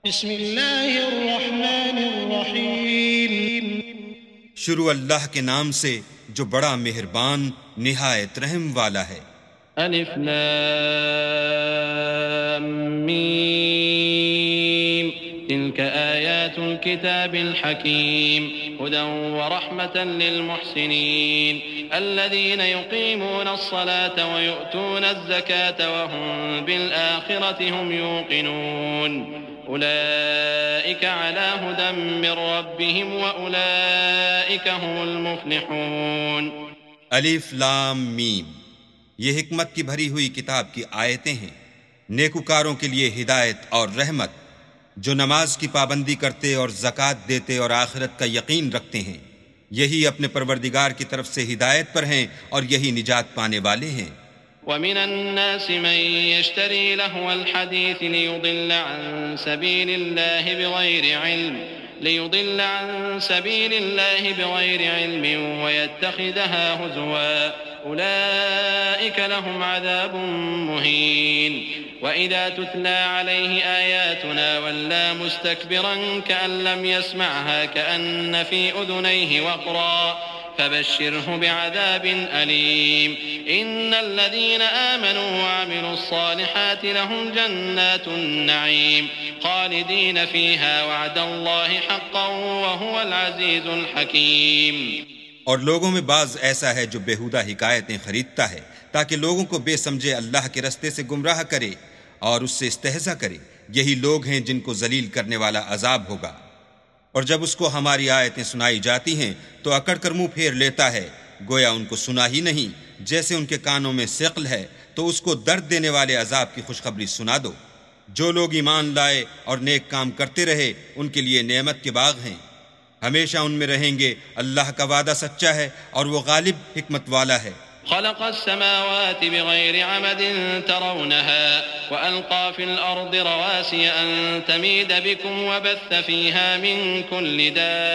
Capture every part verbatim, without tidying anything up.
بسم اللہ الرحمن الرحیم۔ شروع اللہ کے نام سے جو بڑا مہربان نہایت رحم والا ہے۔ الف لام میم تلك آیات الكتاب الحکیم هدى ورحمة للمحسنین الذين يقيمون الصلاة ويؤتون الزكاة وهم بالآخرة هم يوقنون أولئك على هدى من ربهم وأولئك هم المفلحون۔ الف لام میم، یہ حکمت کی بھری ہوئی کتاب کی آیتیں ہیں، نیکوکاروں کے لیے ہدایت اور رحمت، جو نماز کی پابندی کرتے اور زکوٰۃ دیتے اور آخرت کا یقین رکھتے ہیں، یہی اپنے پروردگار کی طرف سے ہدایت پر ہیں اور یہی نجات پانے والے ہیں۔ ومن الناس من يشتري لهو الحديث ليضل عن سبيل الله بغير علم ليضل عن سبيل الله بغير علم ويتخذها هزوا أولئك لهم عذاب مهين وإذا تتلى عليه آياتنا ولى مستكبرا كأن لم يسمعها كأن في أذنيه وقرا فبشره بعذاب أليم إن الذين آمنوا وعملوا الصالحات لهم جنات النعيم خالدين فيها وعد الله حقا وهو العزيز الحكيم۔ اور لوگوں میں بعض ایسا ہے جو بیہودہ حکایتیں خریدتا ہے تاکہ لوگوں کو بے سمجھے اللہ کے رستے سے گمراہ کرے اور اس سے استہزاء کرے، یہی لوگ ہیں جن کو ذلیل کرنے والا عذاب ہوگا۔ اور جب اس کو ہماری آیتیں سنائی جاتی ہیں تو اکڑ کر منہ پھیر لیتا ہے، گویا ان کو سنا ہی نہیں، جیسے ان کے کانوں میں ثقل ہے، تو اس کو درد دینے والے عذاب کی خوشخبری سنا دو۔ جو لوگ ایمان لائے اور نیک کام کرتے رہے ان کے لیے نعمت کے باغ ہیں، ہمیشہ ان میں رہیں گے، اللہ کا وعدہ سچا ہے اور وہ غالب حکمت والا ہے۔ خلق السماوات بغير عمد ترونها وألقى في الأرض رواسي أن تميد بكم وبث فيها من كل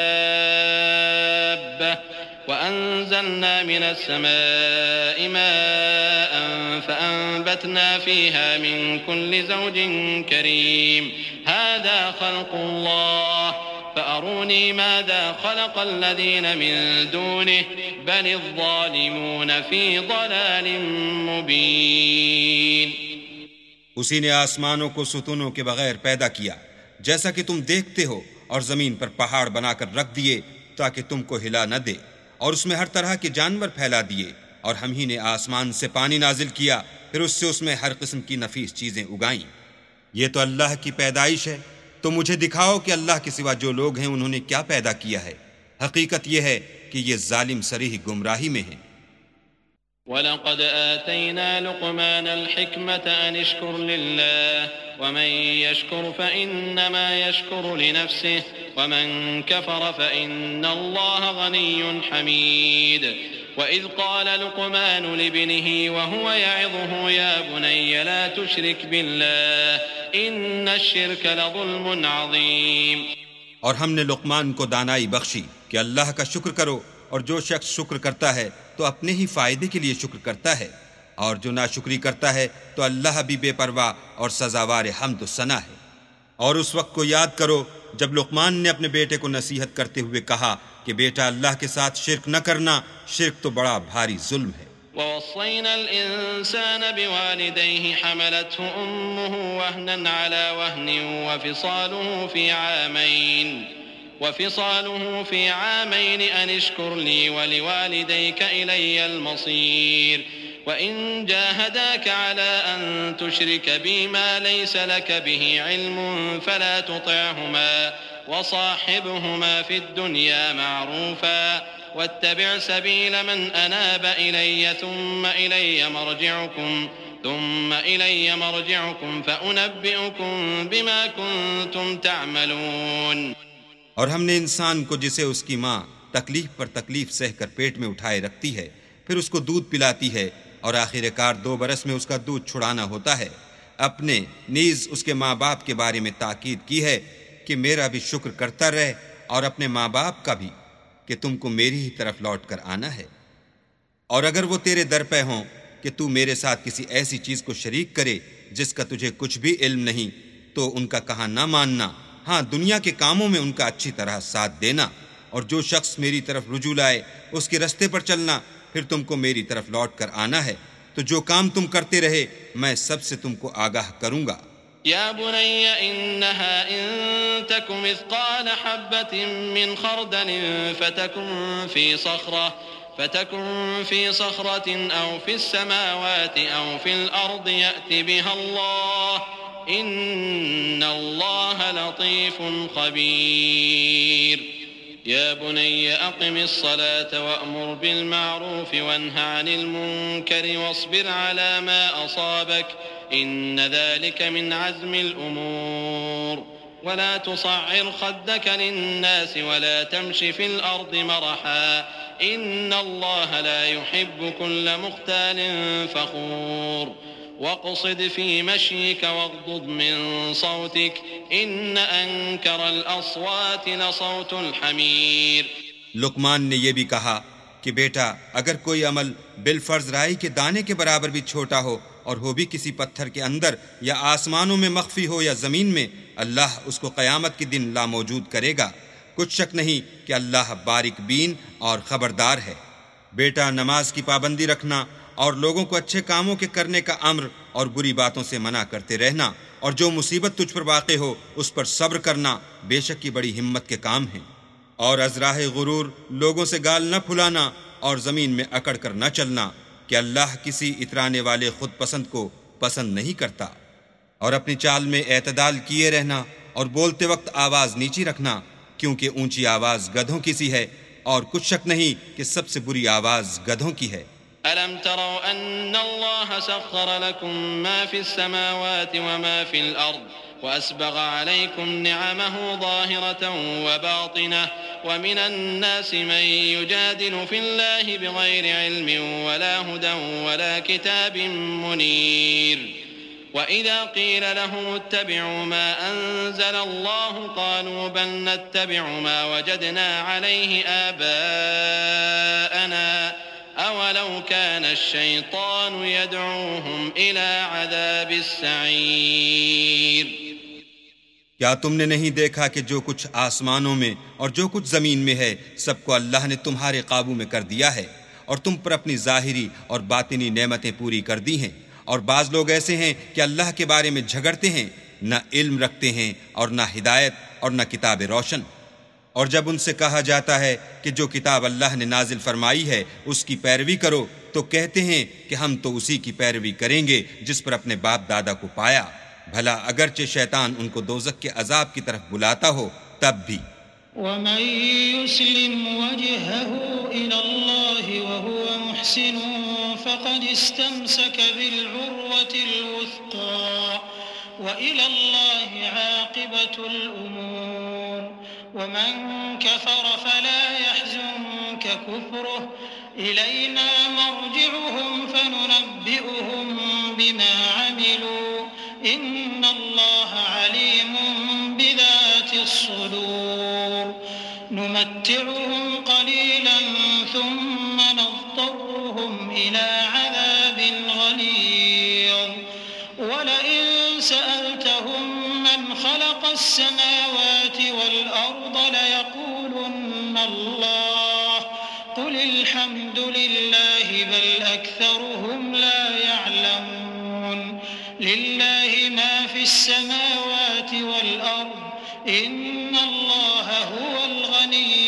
دابة وأنزلنا من السماء ماء فأنبتنا فيها من كل زوج كريم هذا خلق الله فأروني ماذا خلق الذين من دونه بل الظالمون في ضلال مبين۔ اسی نے آسمانوں کو ستونوں کے بغیر پیدا کیا جیسا کہ تم دیکھتے ہو، اور زمین پر پہاڑ بنا کر رکھ دیے تاکہ تم کو ہلا نہ دے، اور اس میں ہر طرح کے جانور پھیلا دیے، اور ہم ہی نے آسمان سے پانی نازل کیا، پھر اس سے اس میں ہر قسم کی نفیس چیزیں اگائیں۔ یہ تو اللہ کی پیدائش ہے، تو مجھے دکھاؤ کہ اللہ کے سوا جو لوگ ہیں انہوں نے کیا پیدا کیا ہے۔ حقیقت یہ ہے کہ یہ ظالم صریح گمراہی میں ہیں۔ وَلَقَدْ آتَيْنَا لُقْمَانَ الْحِكْمَةَ أَنِ اشْكُرْ لِلَّهِ وَمَنْ يَشْكُرْ فَإِنَّمَا يَشْكُرُ لِنَفْسِهِ وَمَنْ كَفَرَ فَإِنَّ اللَّهَ غَنِيٌّ حَمِيدٌ وَإِذْ قَالَ لُقْمَانُ لِابْنِهِ وَهُوَ يَعِظُهُ يَا بُنَيَّ لَا تُشْرِكْ بِاللَّهِ إِنَّ الشِّرْكَ لَظُلْمٌ عَظِيمٌ۔ اور ہم نے لقمان کو دانائی بخشی کہ اللہ کا شکر کرو، اور جو شخص شکر کرتا ہے تو اپنے ہی فائدے کے لیے شکر کرتا ہے، اور جو ناشکری کرتا ہے تو اللہ بھی بے پرواہ اور سزاوار حمد و ثنا ہے۔ اور اس وقت کو یاد کرو جب لقمان نے اپنے بیٹے کو نصیحت کرتے ہوئے کہا کہ بیٹا اللہ کے ساتھ شرک نہ کرنا، شرک تو بڑا بھاری ظلم ہے۔ ووصينا الإنسان بوالديه حملته أمه وهنا على وهن وفصاله في عامين وفصاله في عامين أن اشكر لي ولوالديك إلي المصير وإن جاهداك على أن تشرك بي ما ليس لك به علم فلا تطعهما وصاحبهما في الدنيا معروفا واتبع سبيل من أناب إلي ثم إلي مرجعكم ثم إلي مرجعكم فأنبئكم بما كنتم تعملون۔ اور ہم نے انسان کو جسے اس کی ماں تکلیف پر تکلیف سہ کر پیٹ میں اٹھائے رکھتی ہے، پھر اس کو دودھ پلاتی ہے، اور آخر کار دو برس میں اس کا دودھ چھڑانا ہوتا ہے، اپنے نیز اس کے ماں باپ کے بارے میں تاکید کی ہے کہ میرا بھی شکر کرتا رہ، اور اپنے ماں باپ کا بھی کہ تم کو میری ہی طرف لوٹ کر آنا ہے۔ اور اگر وہ تیرے در پہ ہوں کہ تو میرے ساتھ کسی ایسی چیز کو شریک کرے جس کا تجھے کچھ بھی علم نہیں، تو ان کا کہا نہ ماننا، ہاں دنیا کے کاموں میں ان کا اچھی طرح ساتھ دینا، اور جو شخص میری طرف رجوع لائے اس کے رستے پر چلنا، پھر تم کو میری طرف لوٹ کر آنا ہے، تو جو کام تم کرتے رہے میں سب سے تم کو آگاہ کروں گا۔ يا بني إنها إن تك مثقال حبة من خردل فتكن في صخرة فتكن في صخرة أو في السماوات أو في الأرض يأت بها الله إن الله لطيف خبير۔ يا بني أقم الصلاة وأمر بالمعروف وانه عن المنكر واصبر على ما أصابك إن ذلك من عزم الأمور ولا تصعر خدك للناس ولا تمش في الأرض مرحا إن الله لا يحب كل مختال فخور واقصد في مشيك واغضض من صوتك إن أنكر الأصوات لصوت الحمير۔ لقمان نے یہ بھی کہا کہ بیٹا اگر کوئی عمل بالفرض رائی کے دانے کے برابر بھی چھوٹا ہو اور ہو بھی کسی پتھر کے اندر یا آسمانوں میں مخفی ہو یا زمین میں، اللہ اس کو قیامت کے دن لاموجود کرے گا۔ کچھ شک نہیں کہ اللہ باریک بین اور خبردار ہے۔ بیٹا نماز کی پابندی رکھنا اور لوگوں کو اچھے کاموں کے کرنے کا امر اور بری باتوں سے منع کرتے رہنا، اور جو مصیبت تجھ پر واقع ہو اس پر صبر کرنا بے شک یہ بڑی ہمت کے کام ہیں۔ اور از راہ غرور لوگوں سے گال نہ پھلانا اور زمین میں اکڑ کر نہ چلنا کہ اللہ کسی اترانے والے خود پسند کو پسند نہیں کرتا۔ اور اپنی چال میں اعتدال کیے رہنا اور بولتے وقت آواز نیچی رکھنا، کیونکہ اونچی آواز گدھوں کی سی ہے، اور کچھ شک نہیں کہ سب سے بری آواز گدھوں کی ہے۔ ألم تروا أن الله سخر لكم ما في السماوات وما في الأرض وأسبغ عليكم نعمه ظاهرة وباطنة ومن الناس من يجادل في الله بغير علم ولا هدى ولا كتاب منير وإذا قيل لهم اتبعوا ما أنزل الله قالوا بل نتبع ما وجدنا عليه آباءنا أولو كان الشيطان يدعوهم إلى عذاب السعير۔ کیا تم نے نہیں دیکھا کہ جو کچھ آسمانوں میں اور جو کچھ زمین میں ہے سب کو اللہ نے تمہارے قابو میں کر دیا ہے، اور تم پر اپنی ظاہری اور باطنی نعمتیں پوری کر دی ہیں، اور بعض لوگ ایسے ہیں کہ اللہ کے بارے میں جھگڑتے ہیں، نہ علم رکھتے ہیں اور نہ ہدایت اور نہ کتاب روشن۔ اور جب ان سے کہا جاتا ہے کہ جو کتاب اللہ نے نازل فرمائی ہے اس کی پیروی کرو تو کہتے ہیں کہ ہم تو اسی کی پیروی کریں گے جس پر اپنے باپ دادا کو پایا، بھلا اگرچہ شیطان ان کو دوزخ کے عذاب کی طرف بلاتا ہو تب بھی۔ وَمَن يُسْلِمْ وَجْهَهُ إِلَى اللَّهِ وَهُوَ مُحْسِنٌ فَقَدِ اسْتَمْسَكَ بِالْعُرْوَةِ الْوُثْقَى وَإِلَى اللَّهِ عَاقِبَةُ الْأُمُورِ وَمَن كَفَرَ فَلَا يَحْزُنكَ كُفْرُهُ إِلَيْنَا مَرْجِعُهُمْ فَنُنَبِّئُهُم بِمَا عَمِلُوا إِنَّ اللَّهَ عَلِيمٌ بِذَاتِ الصُّدُورِ نُمَتِّعُهُمْ قَلِيلًا ثُمَّ نَضْطَرُّهُمْ إِلَى عَذَابٍ غَلِيظٍ وَلَئِن سَأَلْتَهُم مَّنْ خَلَقَ السَّمَاوَاتِ وَالْأَرْضَ لَيَقُولُنَّ اللَّهُ قُلِ الْحَمْدُ لِلَّهِ بَلْ أَكْثَرُهُمْ لَا يَعْلَمُونَ لِلَّهِ مَا فِي السَّمَاوَاتِ وَالْأَرْضِ إِنَّ اللَّهَ هُوَ الْغَنِيُّ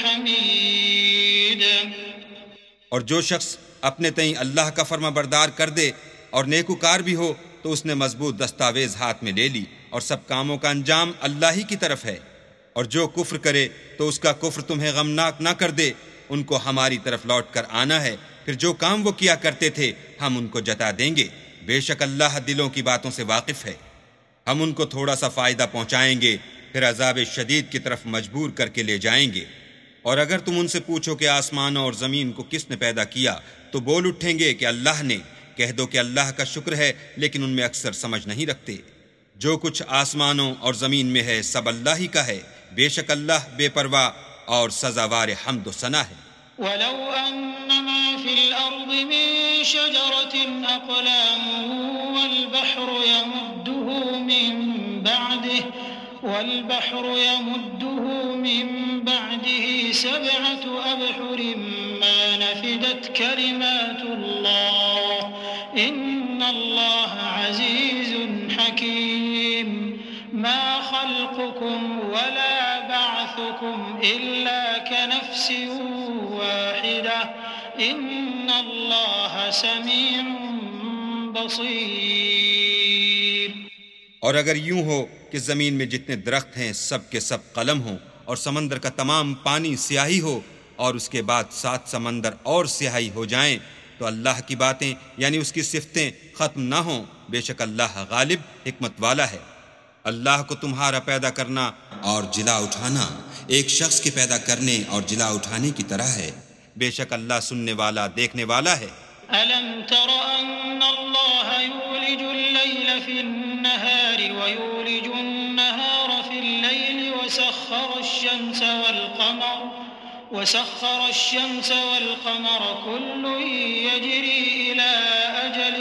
الْحَمِيدُ۔ اور جو شخص اپنے تئیں اللہ کا فرما بردار کر دے اور نیکوکار بھی ہو تو اس نے مضبوط دستاویز ہاتھ میں لے لی، اور سب کاموں کا انجام اللہ ہی کی طرف ہے۔ اور جو کفر کرے تو اس کا کفر تمہیں غمناک نہ کر دے، ان کو ہماری طرف لوٹ کر آنا ہے، پھر جو کام وہ کیا کرتے تھے ہم ان کو جتا دیں گے، بے شک اللہ دلوں کی باتوں سے واقف ہے۔ ہم ان کو تھوڑا سا فائدہ پہنچائیں گے، پھر عذاب شدید کی طرف مجبور کر کے لے جائیں گے۔ اور اگر تم ان سے پوچھو کہ آسمانوں اور زمین کو کس نے پیدا کیا تو بول اٹھیں گے کہ اللہ نے۔ کہہ دو کہ اللہ کا شکر ہے، لیکن ان میں اکثر سمجھ نہیں رکھتے۔ جو کچھ آسمانوں اور زمین میں ہے سب اللہ ہی کا ہے، بے شک اللہ بے پرواہ اور سزاوار حمد و ثنا ہے۔ وَلَوْ أَنَّ مَا فِي الْأَرْضِ مِن شَجَرَةٍ أَقْلَامٌ وَالْبَحْرُ يَمُدُّهُ مِن بعده والبحر يمده من بعده سبعة أبحر ما نفدت كلمات الله إن الله عزيز حكيم ما خلقكم ولا بعثكم إلا كنفس واحدة إن الله سميع بصير۔ اور اگر یوں ہو کہ زمین میں جتنے درخت ہیں سب کے سب قلم ہوں اور سمندر کا تمام پانی سیاہی ہو اور اس کے بعد سات سمندر اور سیاہی ہو جائیں تو اللہ کی باتیں یعنی اس کی صفتیں ختم نہ ہوں، بے شک اللہ غالب حکمت والا ہے۔ اللہ کو تمہارا پیدا کرنا اور جلا اٹھانا ایک شخص کے پیدا کرنے اور جلا اٹھانے کی طرح ہے، بے شک اللہ سننے والا دیکھنے والا ہے۔ ألم تر أن الله يولج الليل في النهار ويولج النهار في الليل وسخر الشمس والقمر وسخر الشمس والقمر كل يجري إلى أجل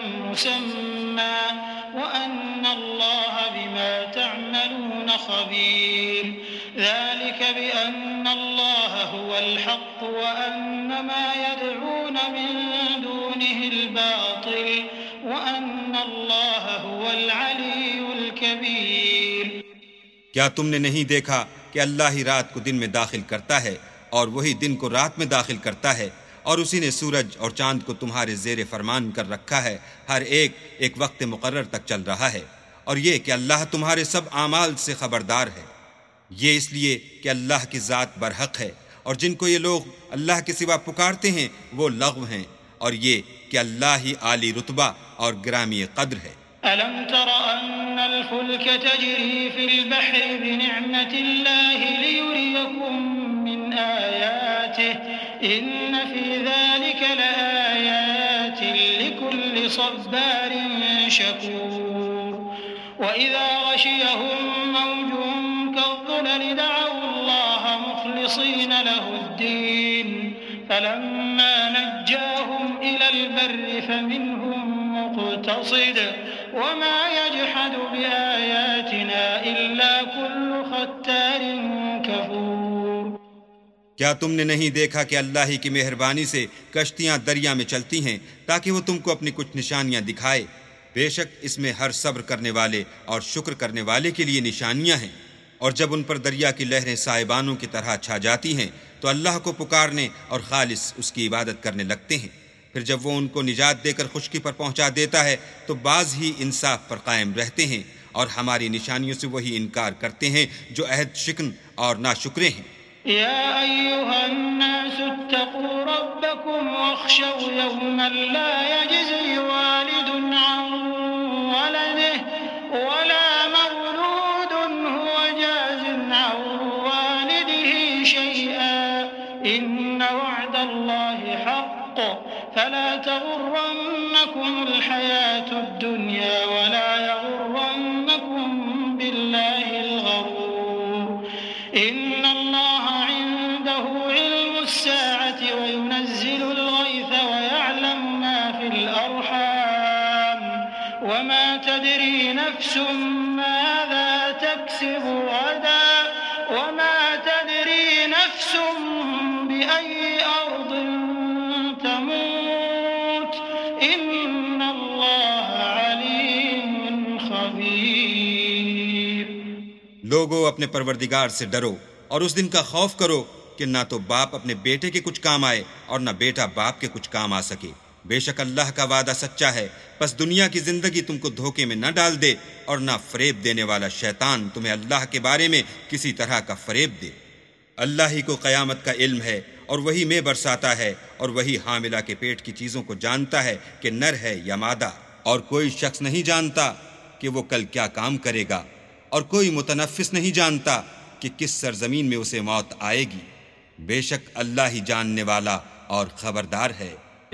مسمى وأن الله بما تعملون خبير ذلك بأن الله هو الحق وأن ما يدعون من دونه الباطل وأن الله هو العلي الكبير۔ کیا تم نے نہیں دیکھا کہ اللہ ہی رات کو دن میں داخل کرتا ہے اور وہی دن کو رات میں داخل کرتا ہے، اور اسی نے سورج اور چاند کو تمہارے زیر فرمان کر رکھا ہے، ہر ایک ایک وقت مقرر تک چل رہا ہے، اور یہ کہ اللہ تمہارے سب اعمال سے خبردار ہے۔ یہ اس لیے کہ اللہ کی ذات برحق ہے، اور جن کو یہ لوگ اللہ کے سوا پکارتے ہیں وہ لغو ہیں، اور یہ کہ اللہ ہی عالی رتبہ اور گرامی قدر ہے۔ ألم تر أن الفلك تجري في البحر بنعمة الله ليريكم من آياته إن في ذلك لآيات لكل صبار شكور وإذا غشيهم موج كالظلل دعوا الله مخلصين له الدين فلما نجاهم إلى البر فمنهم مقتصد وما يجحد بآياتنا إلا كل ختار كفور۔ کیا تم نے نہیں دیکھا کہ اللہ ہی کی مہربانی سے کشتیاں دریا میں چلتی ہیں تاکہ وہ تم کو اپنی کچھ نشانیاں دکھائے؟ بے شک اس میں ہر صبر کرنے والے اور شکر کرنے والے کے لیے نشانیاں ہیں۔ اور جب ان پر دریا کی لہریں سائبانوں کی طرح چھا جاتی ہیں تو اللہ کو پکارنے اور خالص اس کی عبادت کرنے لگتے ہیں، پھر جب وہ ان کو نجات دے کر خشکی پر پہنچا دیتا ہے تو بعض ہی انصاف پر قائم رہتے ہیں، اور ہماری نشانیوں سے وہی انکار کرتے ہیں جو عہد شکن اور ناشکرے ہیں۔ يا أيها الناس اتقوا ربكم واخشوا يوما لا يجزي والد عن ولده ولا مولود هو جاز عن والده شيئا إن وعد الله حق فلا تغرنكم الحياة الدنيا ولا يغرنكم بالله الغرور إن الله عنده علم الساعة وينزل الغيث ويعلم ما في الأرحام وما تدري نفس ماذا تكسب غدا وما تدري نفس بأي أرض تموت إن الله عليم خبير۔ لوگو اپنے پروردگار سے ڈرو اور اس دن کا خوف کرو کہ نہ تو باپ اپنے بیٹے کے کچھ کام آئے اور نہ بیٹا باپ کے کچھ کام آ سکے۔ بے شک اللہ کا وعدہ سچا ہے، پس دنیا کی زندگی تم کو دھوکے میں نہ ڈال دے اور نہ فریب دینے والا شیطان تمہیں اللہ کے بارے میں کسی طرح کا فریب دے۔ اللہ ہی کو قیامت کا علم ہے اور وہی میں برساتا ہے، اور وہی حاملہ کے پیٹ کی چیزوں کو جانتا ہے کہ نر ہے یا مادہ، اور کوئی شخص نہیں جانتا کہ وہ کل کیا کام کرے گا، اور کوئی متنفس نہیں جانتا کہ کس سرزمین میں اسے موت آئے گی۔ بے شک اللہ ہی جاننے والا اور خبردار ہے۔